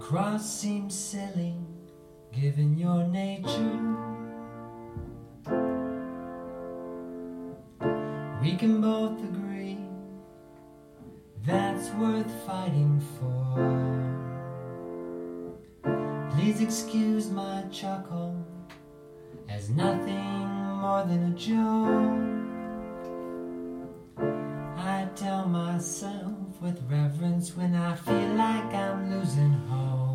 cross seems silly, given your nature. We can both agree that's worth fighting for. Please excuse my chuckle as nothing more than a joke. I tell myself with reverence when I feel like I'm losing hope.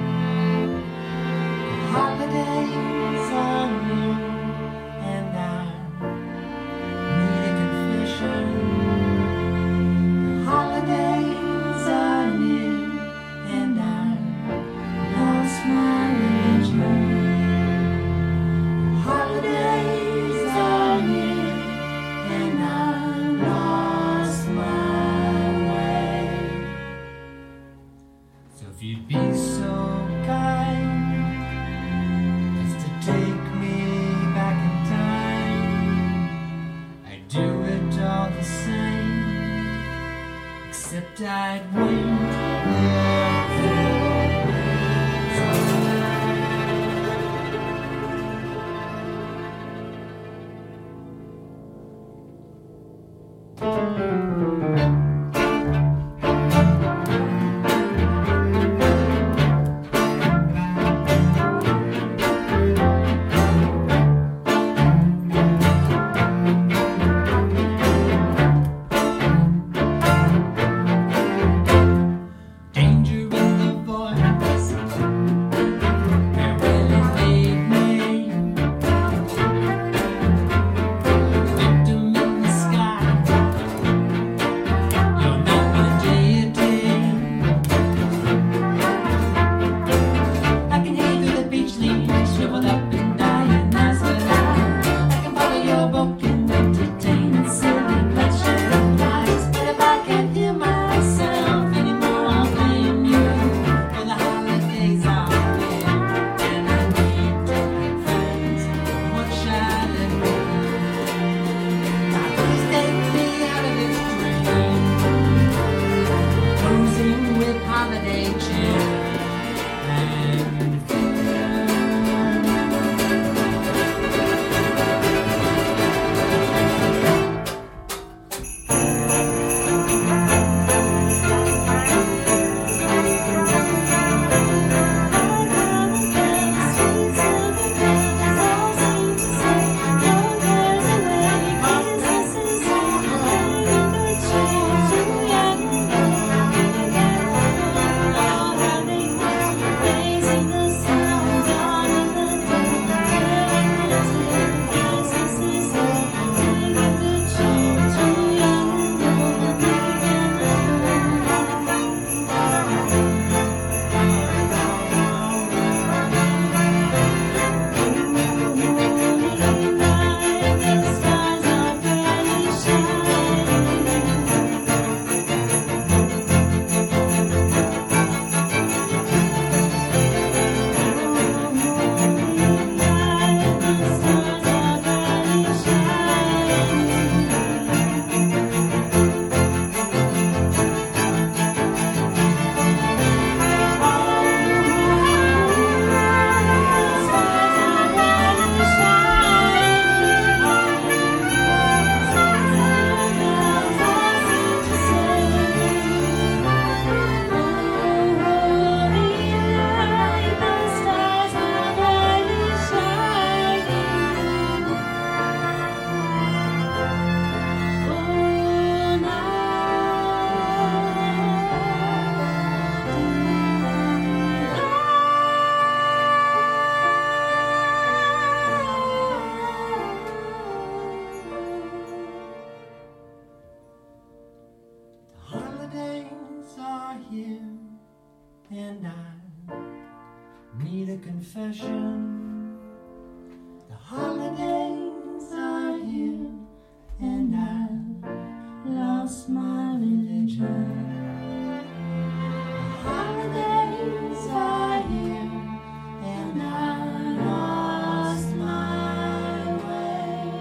The holidays are new and I need a confession. The holidays are new and I lost my religion. The holidays are new and I lost my way. So if you'd be so kind as to take me back in time, I'd do it all the same, except I'd wait. And I need a confession. The holidays are here and I lost my religion. The holidays are here and I lost my way.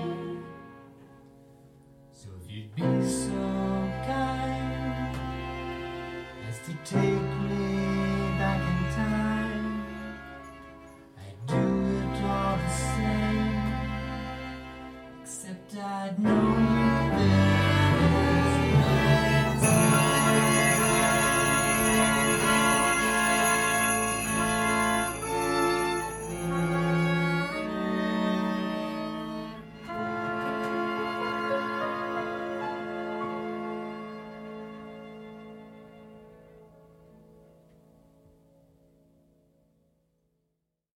So if you'd be so kind as to take me back in time, had no